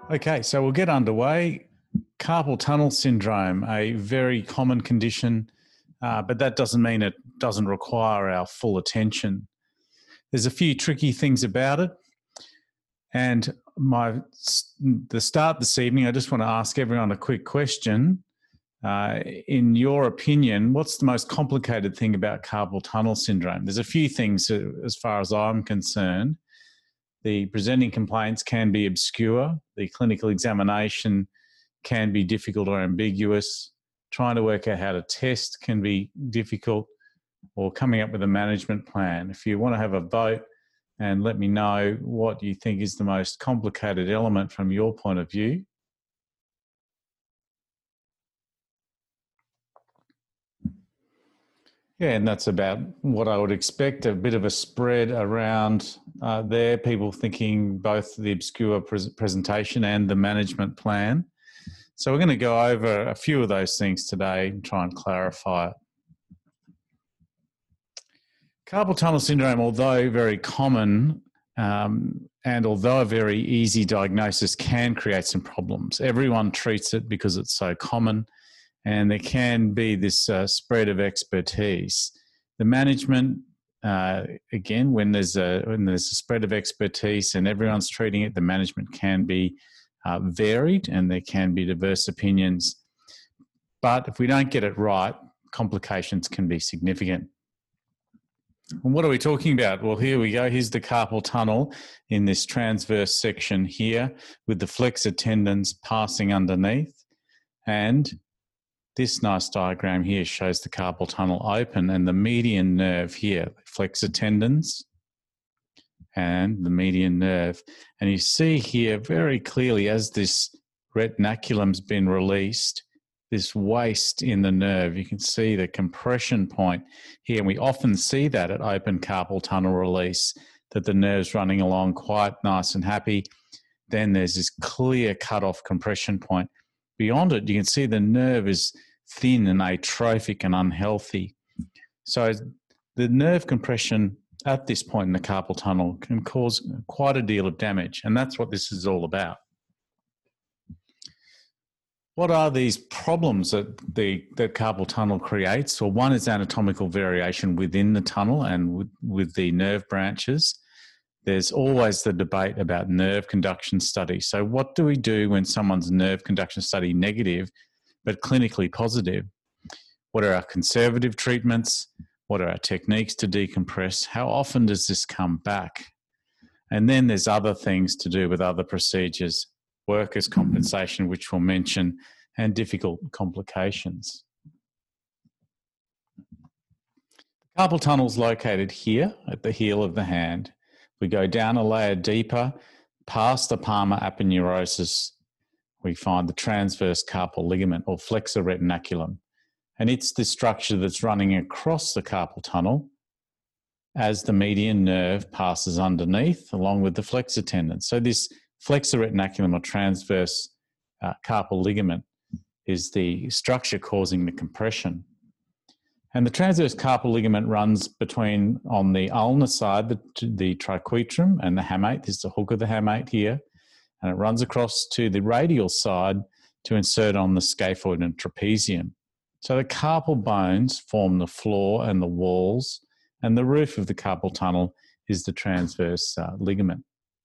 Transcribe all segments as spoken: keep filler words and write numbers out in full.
Okay, so we'll get underway. Carpal tunnel syndrome, a very common condition, uh, but that doesn't mean it doesn't require our full attention. There's a few tricky things about it. And my the start this evening, I just want to ask everyone a quick question. Uh, in your opinion, what's the most complicated thing about carpal tunnel syndrome? There's a few things uh, as far as I'm concerned. The presenting complaints can be obscure. The clinical examination can be difficult or ambiguous. Trying to work out how to test can be difficult, or coming up with a management plan. If you want to have a vote and let me know what you think is the most complicated element from your point of view. Yeah, and that's about what I would expect, a bit of a spread around uh, there, people thinking both the obscure pre- presentation and the management plan. So we're going to go over a few of those things today and try and clarify it. Carpal tunnel syndrome, although very common um, and although a very easy diagnosis, can create some problems. Everyone treats it because it's so common, and there can be this uh, spread of expertise. The management, uh, again, when there's a when there's a spread of expertise and everyone's treating it, the management can be uh, varied and there can be diverse opinions. But if we don't get it right, complications can be significant. And what are we talking about? Well, here we go. Here's the carpal tunnel in this transverse section here with the flexor tendons passing underneath. And this nice diagram here shows the carpal tunnel open and the median nerve here, flexor tendons and the median nerve. And you see here very clearly as this retinaculum's been released, this waste in the nerve, you can see the compression point here. And we often see that at open carpal tunnel release, that the nerve's running along quite nice and happy. Then there's this clear cut-off compression point. Beyond it, you can see the nerve is thin and atrophic and unhealthy. So the nerve compression at this point in the carpal tunnel can cause quite a deal of damage, and that's what this is all about. What are these problems that the that carpal tunnel creates? Well, one is anatomical variation within the tunnel and with, with the nerve branches. There's always the debate about nerve conduction studies. So what do we do when someone's nerve conduction study negative but clinically positive? What are our conservative treatments? What are our techniques to decompress? How often does this come back? And then there's other things to do with other procedures, workers' compensation, which we'll mention, and difficult complications. The carpal tunnel is located here at the heel of the hand. We go down a layer deeper, past the palmar aponeurosis, we find the transverse carpal ligament or flexor retinaculum. And it's the structure that's running across the carpal tunnel as the median nerve passes underneath along with the flexor tendon. So this flexor retinaculum or transverse uh, carpal ligament is the structure causing the compression. And the transverse carpal ligament runs between, on the ulnar side, the, the triquetrum and the hamate. This is the hook of the hamate here. And it runs across to the radial side to insert on the scaphoid and trapezium. So the carpal bones form the floor and the walls, and the roof of the carpal tunnel is the transverse uh, ligament.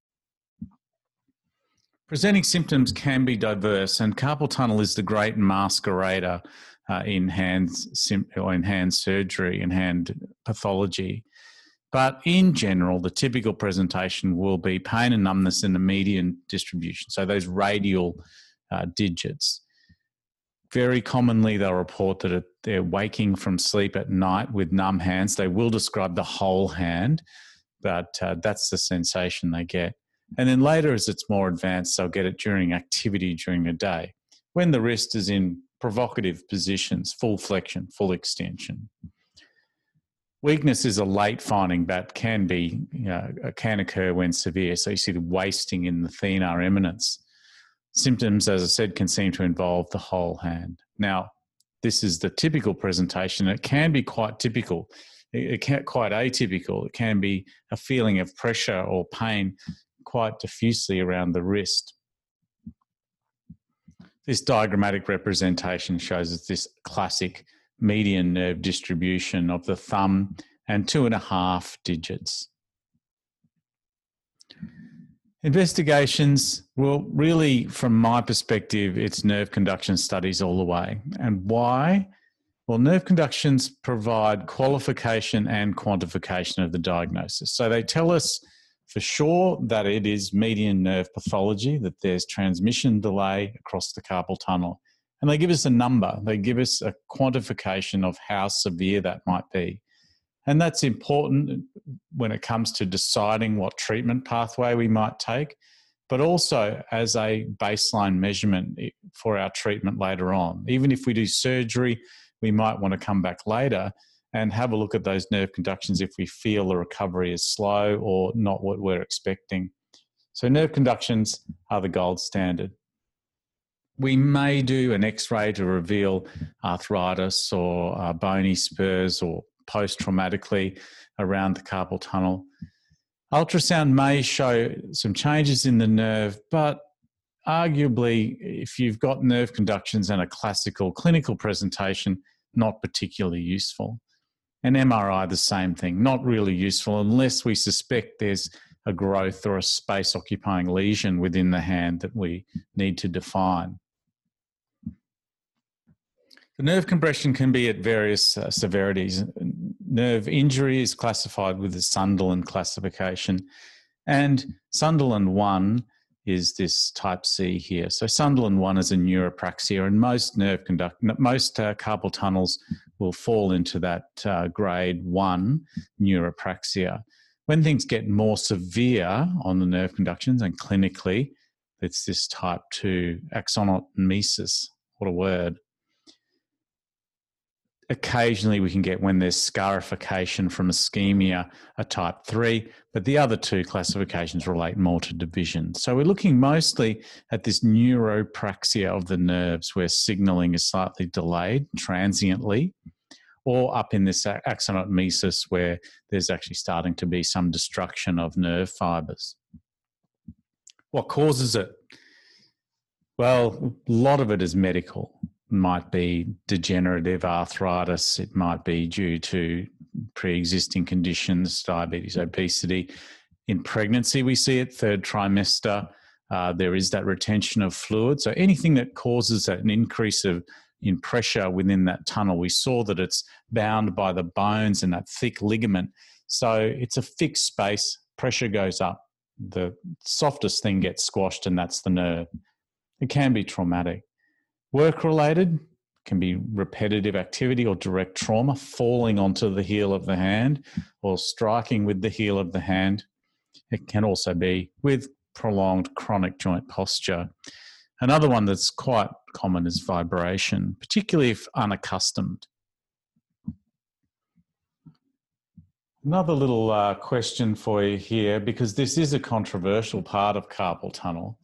Presenting symptoms can be diverse, and carpal tunnel is the great masquerader uh, in hands or in hand surgery and hand pathology. But in general, the typical presentation will be pain and numbness in the median distribution, so those radial uh, digits. Very commonly, they'll report that they're waking from sleep at night with numb hands. They will describe the whole hand, but uh, that's the sensation they get. And then later, as it's more advanced, they'll get it during activity during the day, when the wrist is in provocative positions, full flexion, full extension. Weakness is a late finding, but can be, you know, can occur when severe. So you see the wasting in the thenar eminence. Symptoms, as I said, can seem to involve the whole hand. Now, this is the typical presentation. It can be quite typical. It can quite atypical. It can be a feeling of pressure or pain quite diffusely around the wrist. This diagrammatic representation shows us this classic median nerve distribution of the thumb and two and a half digits. Investigations, well, really, from my perspective, it's nerve conduction studies all the way. And why? Well, nerve conductions provide qualification and quantification of the diagnosis. So they tell us for sure that it is median nerve pathology, that there's transmission delay across the carpal tunnel. And they give us a number. They give us a quantification of how severe that might be. And that's important when it comes to deciding what treatment pathway we might take, but also as a baseline measurement for our treatment later on. Even if we do surgery, we might want to come back later and have a look at those nerve conductions if we feel the recovery is slow or not what we're expecting. So nerve conductions are the gold standard. We may do an X-ray to reveal arthritis or uh, bony spurs or post-traumatically around the carpal tunnel. Ultrasound may show some changes in the nerve, but arguably, if you've got nerve conductions and a classical clinical presentation, not particularly useful. And M R I, the same thing, not really useful unless we suspect there's a growth or a space-occupying lesion within the hand that we need to define. The nerve compression can be at various uh, severities. Nerve injury is classified with the Sunderland classification, and Sunderland one is this type C here. So Sunderland one is a neuropraxia, and most nerve conduct, most uh, carpal tunnels will fall into that uh, grade one neuropraxia. When things get more severe on the nerve conductions and clinically, it's this type two axonotmesis. What a word. Occasionally we can get, when there's scarification from ischemia, a type three, but the other two classifications relate more to division. So we're looking mostly at this neuropraxia of the nerves where signalling is slightly delayed transiently, or up in this axonotmesis where there's actually starting to be some destruction of nerve fibres. What causes it? Well, a lot of it is medical. It might be degenerative arthritis. It might be due to pre-existing conditions, diabetes, obesity. In pregnancy, we see it, third trimester. Uh, there is that retention of fluid. So anything that causes an increase of in pressure within that tunnel, we saw that it's bound by the bones and that thick ligament. So it's a fixed space, pressure goes up, the softest thing gets squashed, and that's the nerve. It can be traumatic. Work-related can be repetitive activity or direct trauma, falling onto the heel of the hand or striking with the heel of the hand. It can also be with prolonged chronic joint posture. Another one that's quite common is vibration, particularly if unaccustomed. Another little uh, question for you here, because this is a controversial part of carpal tunnel.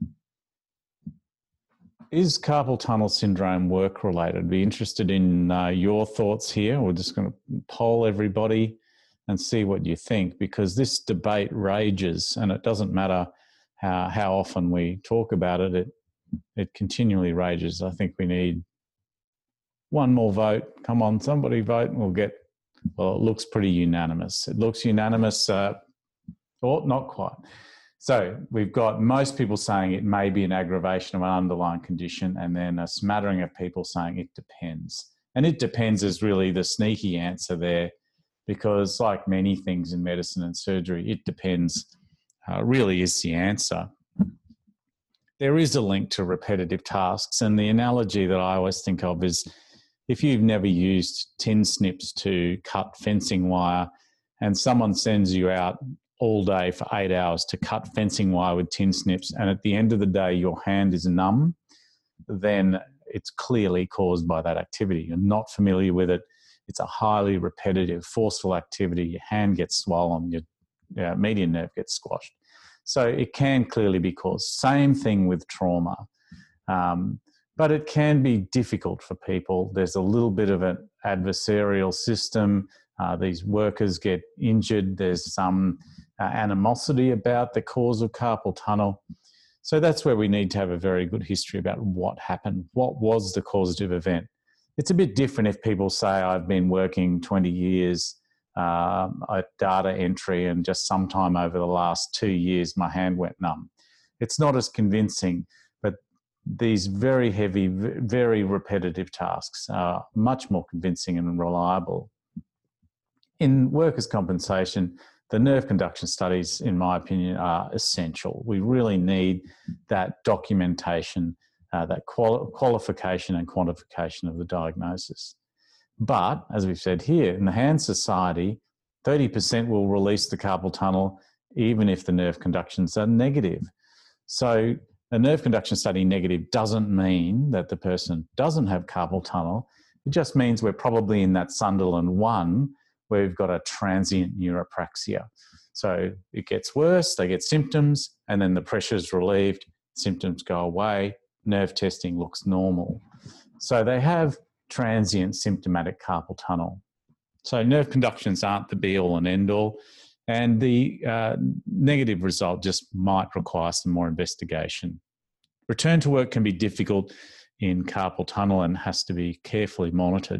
Is carpal tunnel syndrome work-related? I'd be interested in uh, your thoughts here. We're just going to poll everybody and see what you think, because this debate rages, and it doesn't matter how, how often we talk about it, it, it continually rages. I think we need one more vote. Come on, somebody vote and we'll get, well, it looks pretty unanimous. It looks unanimous, uh, or not quite. So we've got most people saying it may be an aggravation of an underlying condition, and then a smattering of people saying it depends. And it depends is really the sneaky answer there, because like many things in medicine and surgery, it depends uh, really is the answer. There is a link to repetitive tasks, and the analogy that I always think of is if you've never used tin snips to cut fencing wire and someone sends you out all day for eight hours to cut fencing wire with tin snips, and at the end of the day your hand is numb, then it's clearly caused by that activity. You're not familiar with it. It's a highly repetitive, forceful activity. Your hand gets swollen, your uh, median nerve gets squashed. So it can clearly be caused. Same thing with trauma. Um, but it can be difficult for people. There's a little bit of an adversarial system. Uh, these workers get injured. There's some uh, animosity about the cause of carpal tunnel. So that's where we need to have a very good history about what happened. What was the causative event? It's a bit different if people say, I've been working twenty years um, at data entry and just sometime over the last two years my hand went numb. It's not as convincing, but these very heavy, very repetitive tasks are much more convincing and reliable. In workers' compensation, the nerve conduction studies, in my opinion, are essential. We really need that documentation, uh, that quali- qualification and quantification of the diagnosis. But, as we've said here, in the Hand Society, thirty percent will release the carpal tunnel even if the nerve conductions are negative. So a nerve conduction study negative doesn't mean that the person doesn't have carpal tunnel. It just means we're probably in that Sunderland one where we've got a transient neuropraxia. So it gets worse, they get symptoms, and then the pressure's relieved, symptoms go away, nerve testing looks normal. So they have transient symptomatic carpal tunnel. So nerve conductions aren't the be-all and end-all, and the uh, negative result just might require some more investigation. Return to work can be difficult in carpal tunnel and has to be carefully monitored.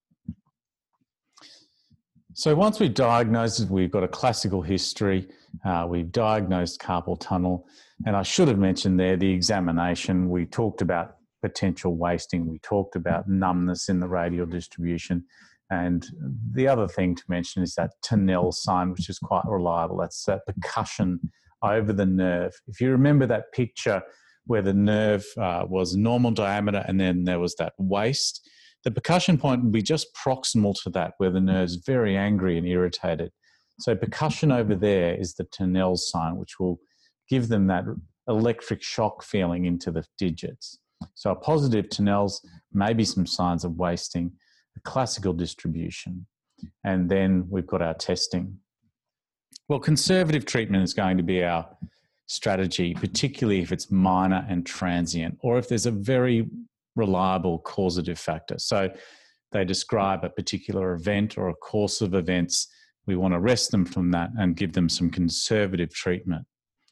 So once we've diagnosed it, we've got a classical history, uh, we've diagnosed carpal tunnel, and I should have mentioned there the examination. We talked about potential wasting, we talked about numbness in the radial distribution, and the other thing to mention is that Tinel sign, which is quite reliable. That's that percussion over the nerve. If you remember that picture where the nerve uh, was normal diameter and then there was that waist, the percussion point will be just proximal to that, where the nerve's very angry and irritated. So percussion over there is the Tinel sign, which will give them that electric shock feeling into the digits. So a positive Tinel's, maybe some signs of wasting, a classical distribution, and then we've got our testing. Well, conservative treatment is going to be our strategy, particularly if it's minor and transient, or if there's a very reliable causative factor. So they describe a particular event or a course of events. We want to rest them from that and give them some conservative treatment.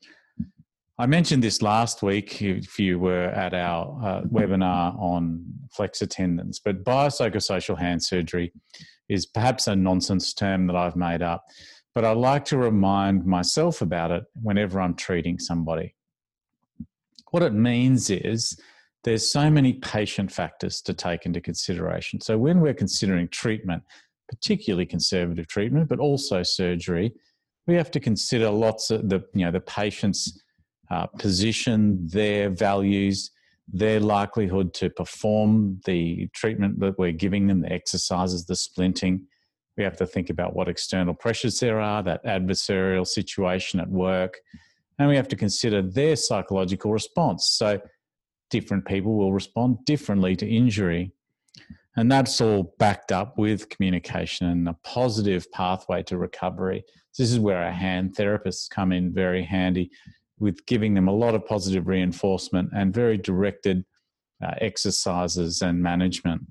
I mentioned this last week if you were at our uh, webinar on flexor tendons, but biopsychosocial hand surgery is perhaps a nonsense term that I've made up, but I like to remind myself about it whenever I'm treating somebody. What it means is there's so many patient factors to take into consideration. So when we're considering treatment, particularly conservative treatment, but also surgery, we have to consider lots of the, you know, the patient's uh, position, their values, their likelihood to perform the treatment that we're giving them, the exercises, the splinting. We have to think about what external pressures there are, that adversarial situation at work, and we have to consider their psychological response. So different people will respond differently to injury. And that's all backed up with communication and a positive pathway to recovery. This is where our hand therapists come in very handy, with giving them a lot of positive reinforcement and very directed uh, exercises and management.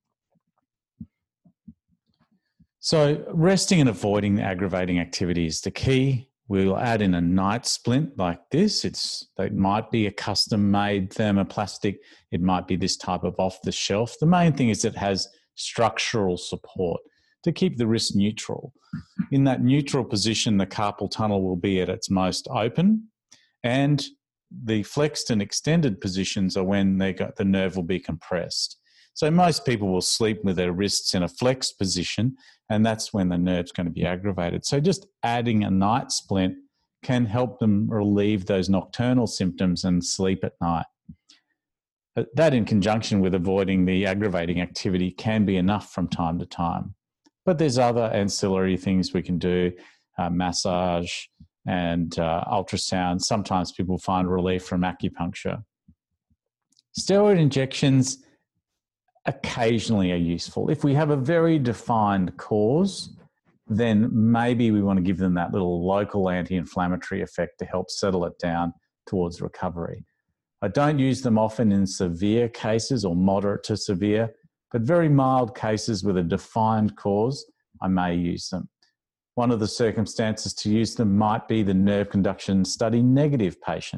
So resting and avoiding the aggravating activity is the key. We'll add in a night splint like this. It's, it might be a custom-made thermoplastic. It might be this type of off-the-shelf. The main thing is it has structural support to keep the wrist neutral. In that neutral position, the carpal tunnel will be at its most open, and the flexed and extended positions are when they got, the nerve will be compressed. So most people will sleep with their wrists in a flexed position, and that's when the nerve's going to be aggravated. So just adding a night splint can help them relieve those nocturnal symptoms and sleep at night. That, in conjunction with avoiding the aggravating activity, can be enough from time to time. But there's other ancillary things we can do, uh, massage and uh, ultrasound. Sometimes people find relief from acupuncture. Steroid injections occasionally are useful. If we have a very defined cause, then maybe we want to give them that little local anti-inflammatory effect to help settle it down towards recovery. I don't use them often in severe cases or moderate to severe, but very mild cases with a defined cause, I may use them. One of the circumstances to use them might be the nerve conduction study negative patient.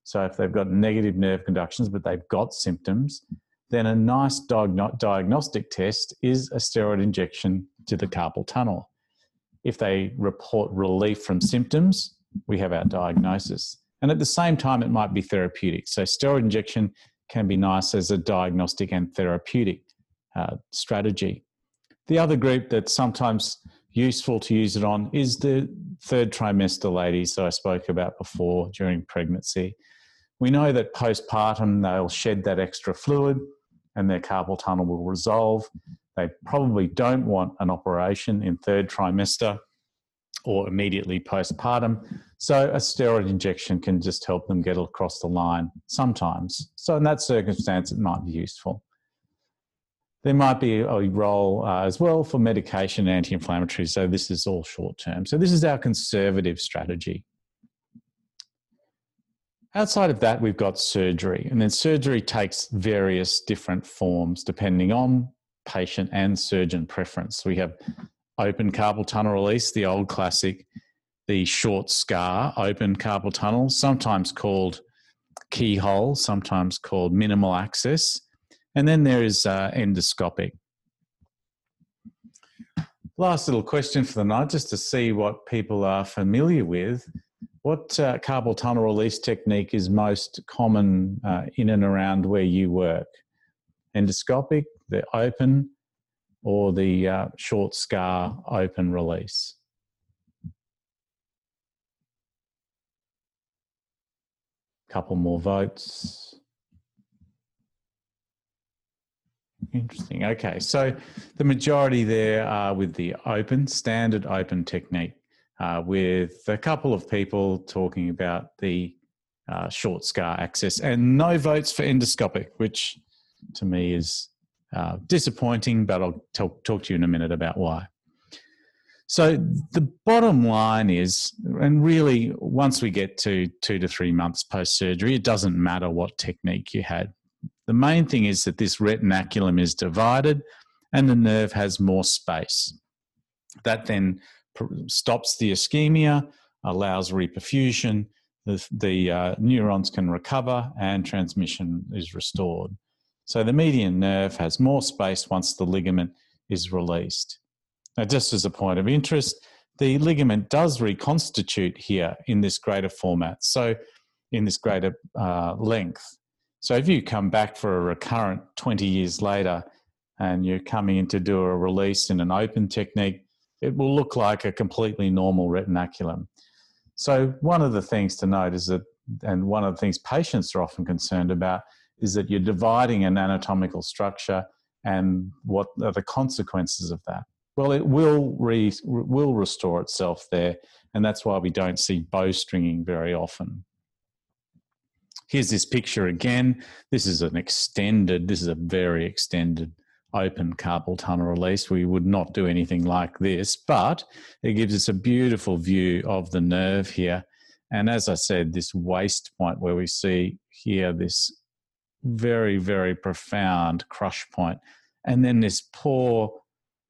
So if they've got negative nerve conductions, but they've got symptoms, then a nice diagno- diagnostic test is a steroid injection to the carpal tunnel. If they report relief from symptoms, we have our diagnosis. And at the same time, it might be therapeutic. So steroid injection can be nice as a diagnostic and therapeutic uh, strategy. The other group that's sometimes useful to use it on is the third trimester ladies that I spoke about before during pregnancy. We know that postpartum, they'll shed that extra fluid and their carpal tunnel will resolve. They probably don't want an operation in third trimester or immediately postpartum. So a steroid injection can just help them get across the line sometimes. So in that circumstance, it might be useful. There might be a role uh, as well for medication, anti-inflammatory. So this is all short term. So this is our conservative strategy. Outside of that, we've got surgery. And then surgery takes various different forms depending on patient and surgeon preference. We have open carpal tunnel release, the old classic, the short scar open carpal tunnel, sometimes called keyhole, sometimes called minimal access. And then there is uh, endoscopic. Last little question for the night, just to see what people are familiar with. What uh, carpal tunnel release technique is most common uh, in and around where you work? Endoscopic, the open, or the uh, short scar open release? Couple more votes. Interesting. Okay, so the majority there are with the open, standard open technique, uh, with a couple of people talking about the uh, short scar access, and no votes for endoscopic, which to me is uh, disappointing, but I'll talk, talk to you in a minute about why. So the bottom line is, and really once we get to two to three months post-surgery, it doesn't matter what technique you had. The main thing is that this retinaculum is divided and the nerve has more space. That then stops the ischemia, allows reperfusion, the, the uh, neurons can recover and transmission is restored. So the median nerve has more space once the ligament is released. Now, just as a point of interest, the ligament does reconstitute here in this greater format, so in this greater uh, length. So if you come back for a recurrent twenty years later and you're coming in to do a release in an open technique, it will look like a completely normal retinaculum. So one of the things to note is that, and one of the things patients are often concerned about, is that you're dividing an anatomical structure and what are the consequences of that? Well, it will, re, will restore itself there, and that's why we don't see bowstringing very often. Here's this picture again. This is an extended, this is a very extended open carpal tunnel release. We would not do anything like this, but it gives us a beautiful view of the nerve here. And as I said, this waist point where we see here this very, very profound crush point, and then this poor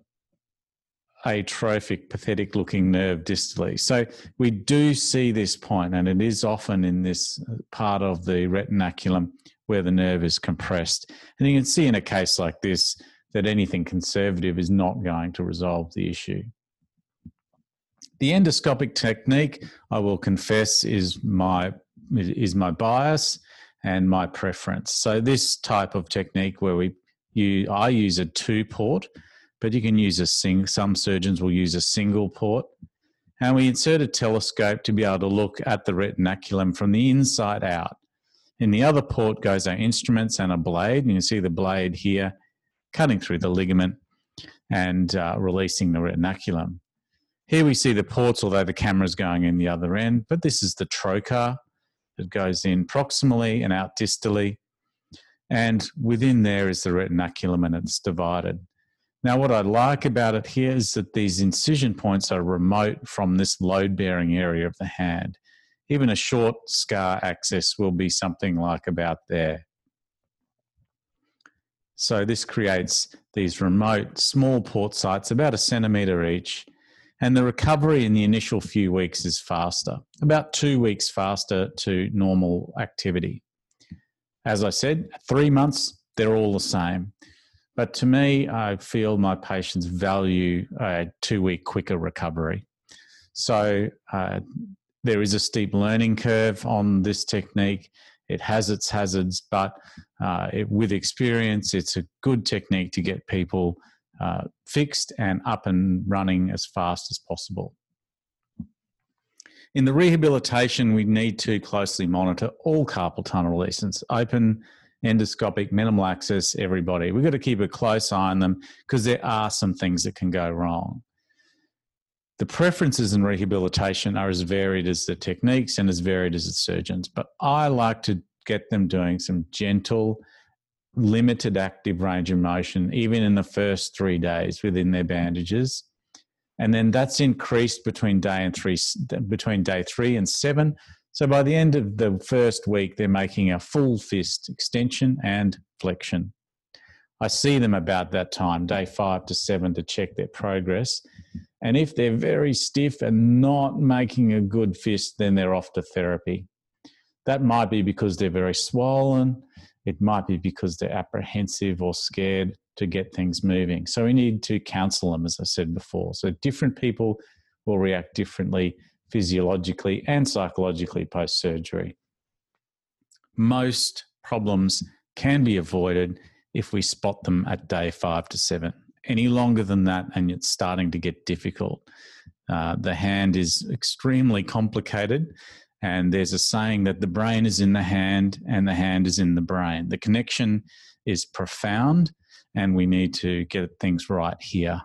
atrophic, pathetic looking nerve distally. So we do see this point, and it is often in this part of the retinaculum where the nerve is compressed. And you can see in a case like this that anything conservative is not going to resolve the issue. The endoscopic technique, I will confess, is my, is my bias and my preference. So this type of technique where we you, I use a two-port, but you can use a sing. Some surgeons will use a single port. And we insert a telescope to be able to look at the retinaculum from the inside out. In the other port goes our instruments and a blade. And you can see the blade here cutting through the ligament and uh, releasing the retinaculum. Here we see the ports, although the camera's going in the other end, but this is the trocar that goes in proximally and out distally. And within there is the retinaculum, and it's divided. Now, what I like about it here is that these incision points are remote from this load-bearing area of the hand. Even a short scar access will be something like about there. So this creates these remote small port sites, about a centimetre each, And the recovery in the initial few weeks is faster, about two weeks faster to normal activity. As I said, three months, they're all the same. But to me, I feel my patients value a two-week quicker recovery. So uh, there is a steep learning curve on this technique. It has its hazards, but uh, it, with experience, it's a good technique to get people uh, fixed and up and running as fast as possible. In the rehabilitation, we need to closely monitor all carpal tunnel lesions, open, endoscopic, minimal access, everybody. We've got to keep a close eye on them because there are some things that can go wrong. The preferences in rehabilitation are as varied as the techniques and as varied as the surgeons, but I like to get them doing some gentle, limited active range of motion, even in the first three days within their bandages. And then that's increased between day and three, between day three and seven. So by the end of the first week, they're making a full fist extension and flexion. I see them about that time, day five to seven, to check their progress. And if they're very stiff and not making a good fist, then they're off to therapy. That might be because they're very swollen. It might be because they're apprehensive or scared to get things moving. So we need to counsel them, as I said before. So different people will react differently physiologically and psychologically post-surgery. Most problems can be avoided if we spot them at day five to seven. Any longer than that, and it's starting to get difficult. Uh, the hand is extremely complicated, and there's a saying that the brain is in the hand and the hand is in the brain. The connection is profound, and we need to get things right here.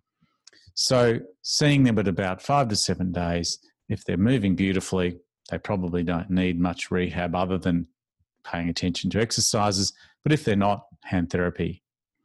So seeing them at about five to seven days, if they're moving beautifully, they probably don't need much rehab other than paying attention to exercises. But if they're not, hand therapy.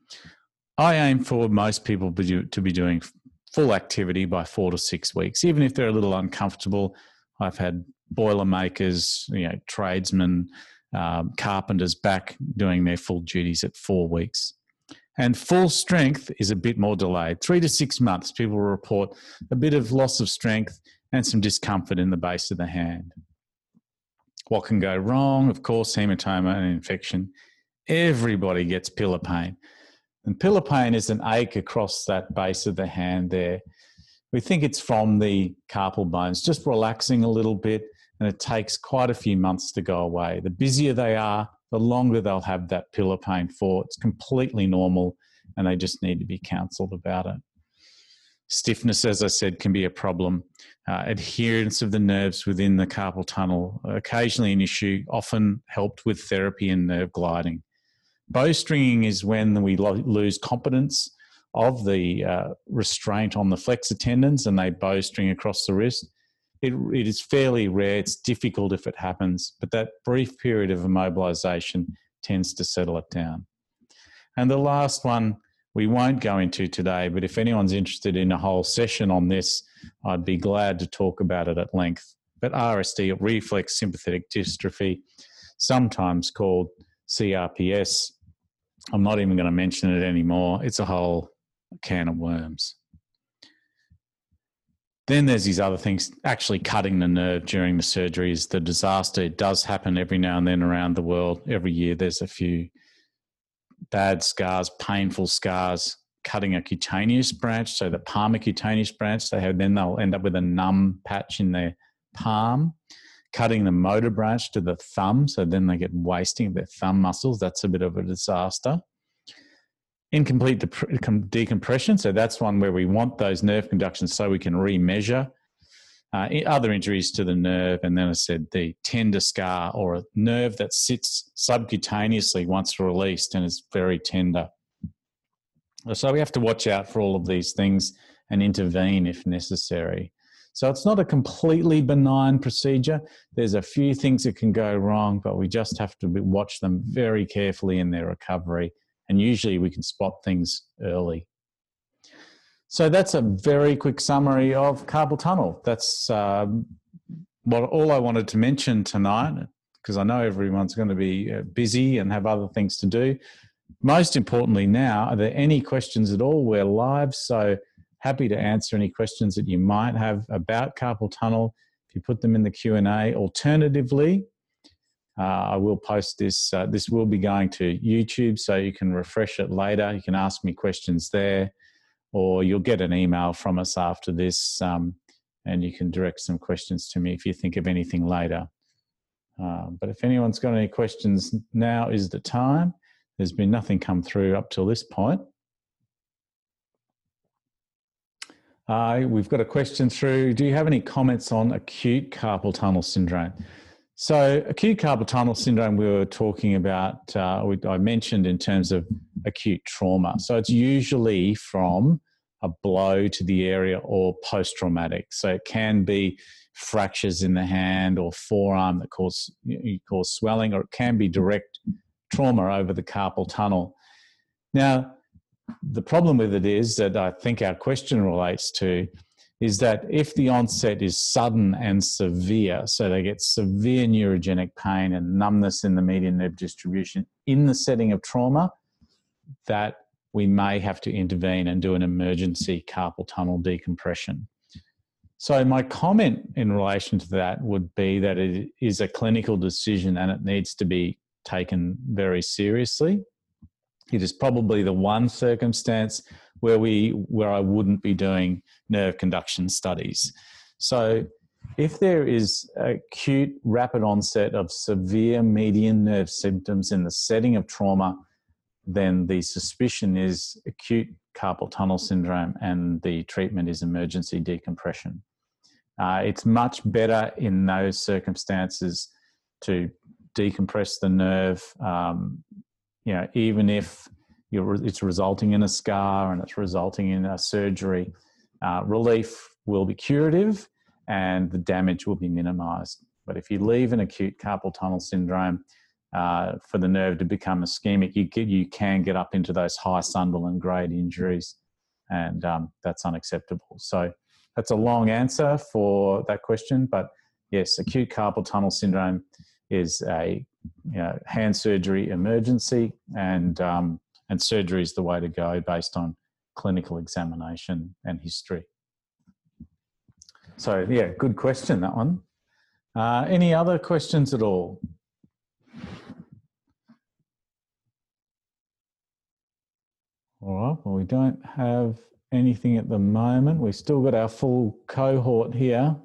I aim for most people to be doing full activity by four to six weeks, even if they're a little uncomfortable. I've had boilermakers, you know, tradesmen, um, carpenters back doing their full duties at four weeks. And full strength is a bit more delayed. Three to six months, people report a bit of loss of strength and some discomfort in the base of the hand. What can go wrong? Of course, hematoma and infection. Everybody gets pillar pain. And pillar pain is an ache across that base of the hand there. We think it's from the carpal bones, just relaxing a little bit, and it takes quite a few months to go away. The busier they are, the longer they'll have that pillar pain for. It's completely normal, and they just need to be counselled about it. Stiffness, as I said, can be a problem. Uh, adherence of the nerves within the carpal tunnel, occasionally an issue, often helped with therapy and nerve gliding. Bowstringing is when we lo- lose competence of the uh, restraint on the flexor tendons and they bowstring across the wrist. It, it is fairly rare. It's difficult if it happens, but that brief period of immobilization tends to settle it down. And the last one we won't go into today, but if anyone's interested in a whole session on this, I'd be glad to talk about it at length. But R S D, reflex sympathetic dystrophy, sometimes called C R P S, I'm not even going to mention it anymore. It's a whole can of worms. Then there's these other things. Actually cutting the nerve during the surgery is the disaster. It does happen every now and then around the world. Every year there's a few bad scars, painful scars, cutting a cutaneous branch. So the palmar cutaneous branch, they have, then they'll end up with a numb patch in their palm. Cutting the motor branch to the thumb, so then they get wasting of their thumb muscles. That's a bit of a disaster. Incomplete de- decompression, so that's one where we want those nerve conductions so we can remeasure. Uh, other injuries to the nerve, and then I said the tender scar or a nerve that sits subcutaneously once released and is very tender. So we have to watch out for all of these things and intervene if necessary. So it's not a completely benign procedure. There's a few things that can go wrong, but we just have to watch them very carefully in their recovery. And usually we can spot things early. So that's a very quick summary of carpal tunnel. That's um, what all I wanted to mention tonight, because I know everyone's going to be busy and have other things to do. Most importantly now, are there any questions at all? We're live, so happy to answer any questions that you might have about carpal tunnel if you put them in the Q and A. Alternatively, uh, I will post this. Uh, this will be going to YouTube, so you can refresh it later. You can ask me questions there, or you'll get an email from us after this, um, and you can direct some questions to me if you think of anything later. Uh, but if anyone's got any questions, now is the time. There's been nothing come through up till this point. Uh, we've got a question through. Do you have any comments on acute carpal tunnel syndrome? So acute carpal tunnel syndrome we were talking about, uh, we, I mentioned in terms of acute trauma. So it's usually from a blow to the area or post-traumatic. So it can be fractures in the hand or forearm that cause, you cause swelling, or it can be direct trauma over the carpal tunnel. Now, the problem with it is that I think our question relates to is that if the onset is sudden and severe, so they get severe neurogenic pain and numbness in the median nerve distribution in the setting of trauma, that we may have to intervene and do an emergency carpal tunnel decompression. So my comment in relation to that would be that it is a clinical decision and it needs to be taken very seriously. It is probably the one circumstance where we where I wouldn't be doing nerve conduction studies. So if there is acute rapid onset of severe median nerve symptoms in the setting of trauma, then the suspicion is acute carpal tunnel syndrome and the treatment is emergency decompression. Uh, it's much better in those circumstances to decompress the nerve, um, you know, even if you're, it's resulting in a scar and it's resulting in a surgery, uh, relief will be curative and the damage will be minimised. But if you leave an acute carpal tunnel syndrome uh, for the nerve to become ischemic, you, get, you can get up into those high Sunderland grade injuries, and um, that's unacceptable. So that's a long answer for that question, but yes, acute carpal tunnel syndrome is a you know, hand surgery emergency, and um, and surgery is the way to go based on clinical examination and history. So yeah, good question, that one. Uh, any other questions at all? All right, well, we don't have anything at the moment. We've still got our full cohort here.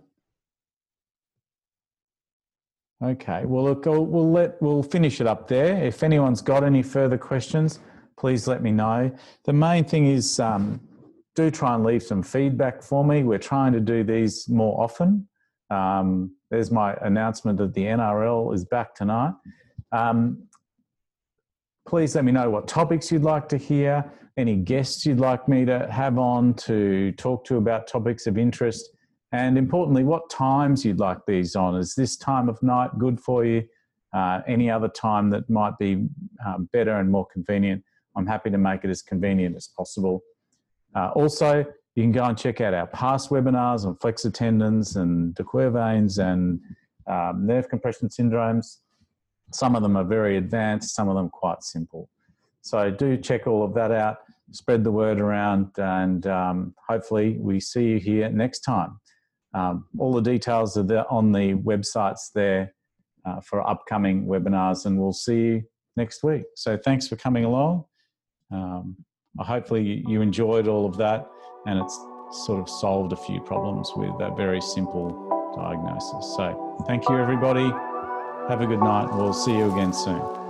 Okay, well, look, we'll let we'll finish it up there. If anyone's got any further questions, please let me know. The main thing is um, do try and leave some feedback for me. We're trying to do these more often. Um, there's my announcement that the N R L is back tonight. Um, please let me know what topics you'd like to hear, any guests you'd like me to have on to talk to about topics of interest. And importantly, what times you'd like these on. Is this time of night good for you? Uh, any other time that might be um, better and more convenient, I'm happy to make it as convenient as possible. Uh, also, you can go and check out our past webinars on flexor tendons and de Quervain's and um, nerve compression syndromes. Some of them are very advanced, some of them quite simple. So do check all of that out, spread the word around, and um, hopefully we see you here next time. Um, all the details are there on the websites there uh, for upcoming webinars, and we'll see you next week. So thanks for coming along. Um, hopefully you enjoyed all of that, and it's sort of solved a few problems with a very simple diagnosis. So thank you, everybody. Have a good night. We'll see you again soon.